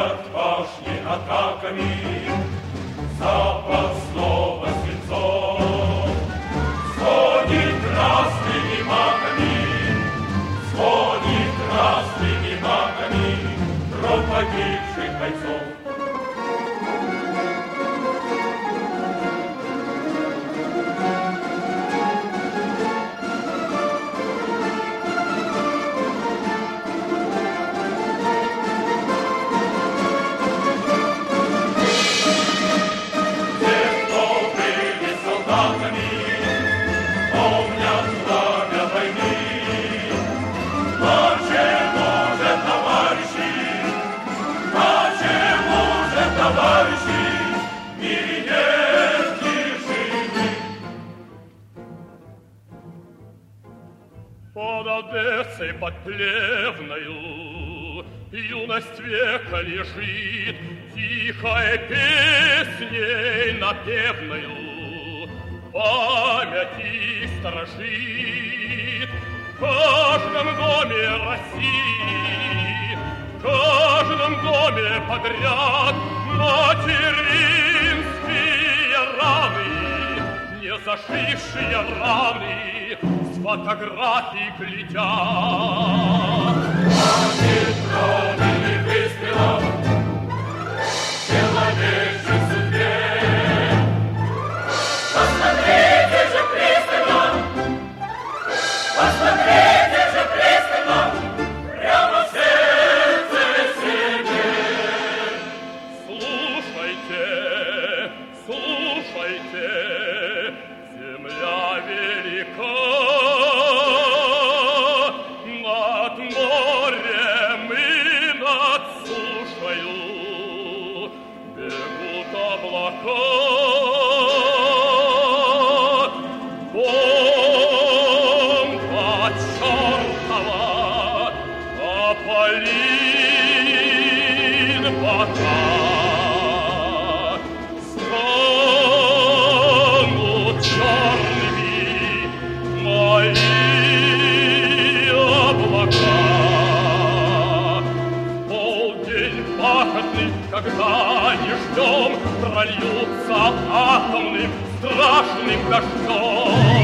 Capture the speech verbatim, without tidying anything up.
Звенят башни атаками, запасного свинцом. Звонит красными маками, звонит красными маками гроб погибших бойцов. Под Одессой, под Плевною, юность века лежит, тихой песней напевною памяти сторожит. В каждом доме России, в каждом доме подряд материнские раны, не зашившие раны, с фотографий глядят. Хватит крови выстрелов, человечек судьбе. Посмотрите же пристально, посмотрите же пристально, прямо в сердце себе. Слушайте, слушайте, земля велика, над морем и над сушою бегут облака. Бомба чертова опалит бока. Станут черными мои облака. В полдень пахотный, когда не ждем, прольются атомным страшным дождем.